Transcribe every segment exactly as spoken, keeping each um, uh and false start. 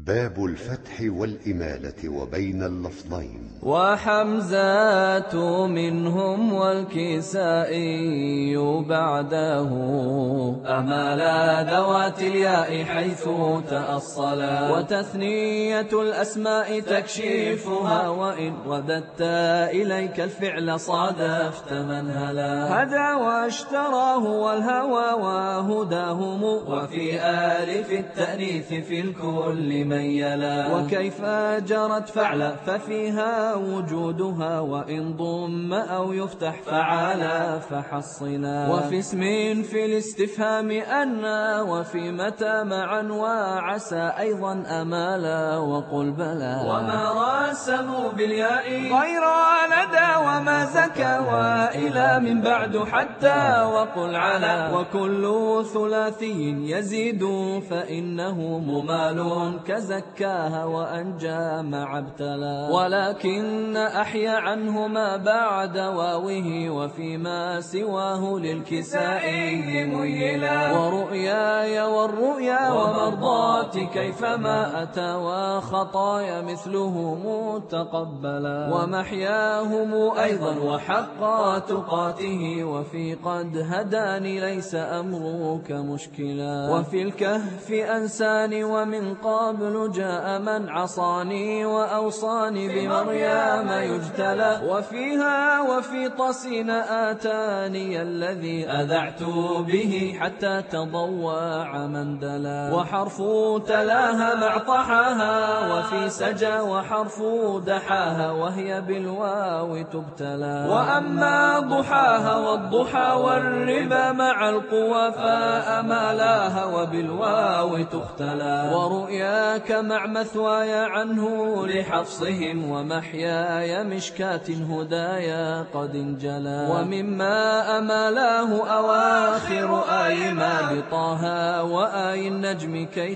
باب الفتح والإمالة وبين اللفظين. وحمزات منهم والكسائي بعده أمالا ذوات الياء حيث تأصلا، وتثنية الأسماء تكشيفها وإن رددت إليك الفعل صادفت منهلا. هدى واشتراه والهوى وهداهم، وفي آلف التأنيث في الكل ميلا. وكيف جرت فعل ففيها وجودها، وإن ضم أو يفتح فعالا فحصلا. وفي اسم في الاستفهام أنا، وفي متى معا وعسى أيضا أمالا. وقل بلى وما راسموا بالياء غير ندى وما زكى وإلى من بعد حتى. وقل على وكل ثلاثي يزيد فإنه ممال كزكاها وأنجى مع ابتلى. ولكن أحيا عنه ما بعد واوه، وفيما سواه للكسائي ميلا. ورؤياي والرؤيا ومرضاتي كيفما أتى، وخطايا مثلهم تقبلا. ومحياهم أيضا وحق تقاته، وفي قد هداني ليس أمرك مشكلا. وفي الكهف أنساني ومن قبل جاء من عصاني، وأوصاني بمريم يجتلى. وفيها وفي طسين آتاني الذي أذعت به حتى تضوع من دلا. وحرف تلاها مع طحاها، وفي سجى وحرف دحاها وهي بالواو تبتلى. وأما ضحاها والضحى والربا مع القوى فأمالاها وبالواو تختلى. ورؤياك مع مثواي عنه لحفصهم، ومحياي مشكات هدايا قد انجلى. ومما أمالاه أواخر آي ما بطاها، وآي النجم كي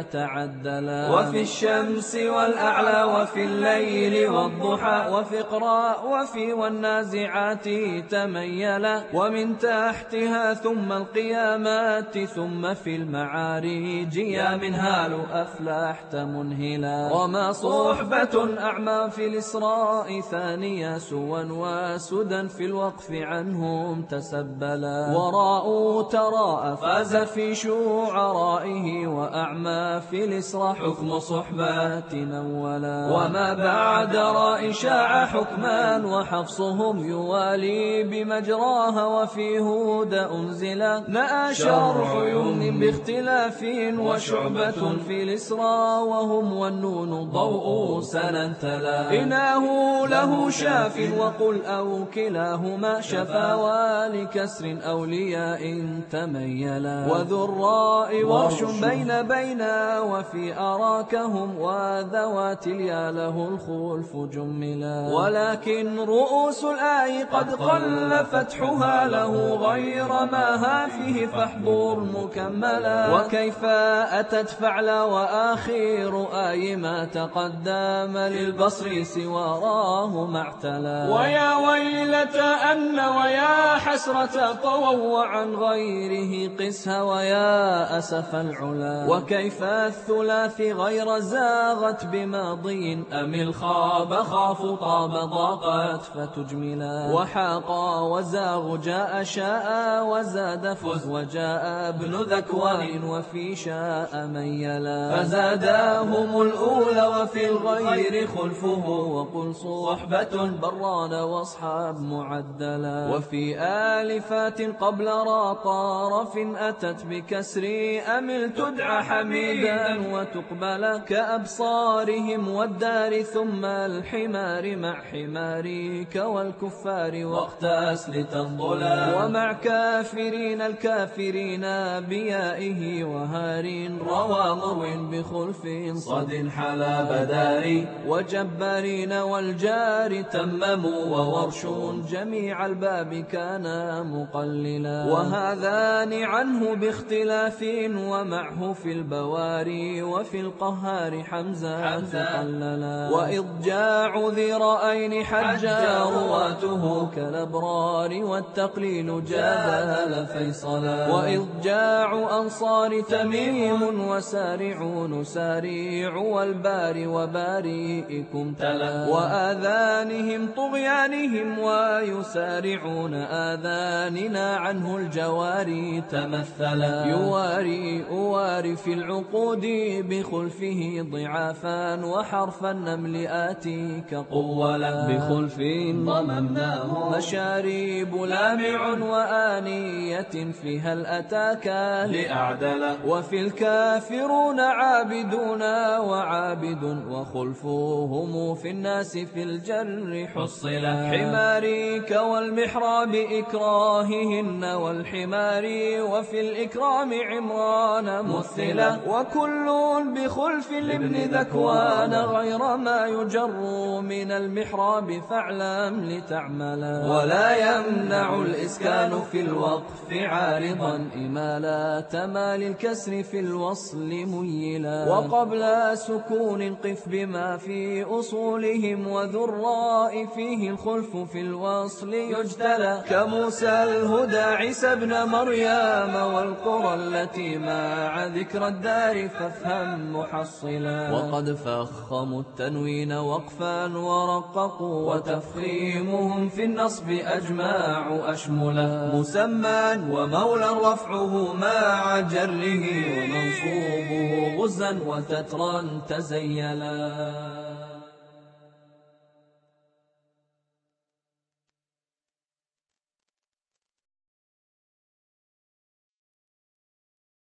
تتعدلا. وفي الشمس والأعلى وفي الليل والضحى، وفي اقرأ وفي والنازعات تميلا. ومن تحتها ثم القيامات، ثم في المعارج يا منهال أفلحت منهلا. وما صحبة أعمى في الإسراء ثانية، سوا وسدا في الوقف عنهم تسبلا. وراء تراء فاز في شعرائه، وأعمى في الإسراء حكم صحبات أولا. وما بعد راء شاع حكمان، وحفصهم يوالي بمجراها، وفي هدى أنزلا. نأى شرع يمن باختلاف، وشعبة في الإسراء وهم والنون ضوء سننتلا. إناه له شاف وقل أو كلاهما شفا، ولكسر أولياء تميلا. وذو الراء ورش بين بينا، وفي أراكهم وذوات اليا له الخلف جملا. ولكن رؤوس الآي قد قل فتحها له غير ما ها فيه فاحضر مكملا. وكيف أتت فعل وآخر آي ما تقدم للبصر سواراه معتلا. ويا ويلة أن ويا حسرة طووا عن غيره قسها، ويا أسف العلا. وكيف الثلاث غير زاغت بماضي، أم الخاب خاف طاب ضاقت فتجملا. وحاقا وزاغ جاء شاء وزاد فز، وجاء ابن ذكوان وفي شاء ميلا. فزاداهم الأولى وفي الغير خلفه، وقل صحبة بران واصحاب معدلا. وفي آلفات قبل را طارف أتت بكسر أمل تدعى حميدا وتقبل. كأبصارهم والدار ثم الحمار مع حمارك والكفار واقتاس لتنضلا. ومع كافرين الكافرين بيائه وهارين روى مرو بخلف صد حلا بداري. وجبارين والجار تمموا، وورش جميع الباب كان مقللا. وهذان عنه باختلاف، ومعه في البواري وفي القهار حمزة قللا. وإضجاع ذي رأين حجا رواته كالأبرار، والتقليل جادل فيصلا. وإضجاع أنصار تميم وسارعون يساريع والبار وبارئكم تلا وآذانهم طغيانهم ويسارعون آذاننا عنه الجواري تمثلا يواري أواري في العقود بخلفه ضعافا وحرف النمل آتيك قولا بخلف ضممناه مشاريب لامع وآنية فيها الأتاك لأعدل وفي الكافرون عابدون وعابد وخلفهم في الناس في الجر حصلا حماريك والمحراب إكراههن والحمار وفي الإكرام عمران مثلا وكل بخلف لابن ذكوان غير ما يجر من المحراب فاعلم لتعملا ولا يمنع الإسكان في الوقف عارضا إمالا تمال الكسر في الوصل ميلا وقبل سكون قف بما في أصولهم وذراء فيه الخلف في الوصل يجتلى كموسى الهدى عيسى ابن مريم والقرى التي مع ذكر الدار فافهم محصلا وقد فخموا التنوين وقفا ورققوا وتفخيمهم في النصب أجماع أشملا مسمى ومولى رفعه مع جره ومنصوبه غزا وتترا تزيلا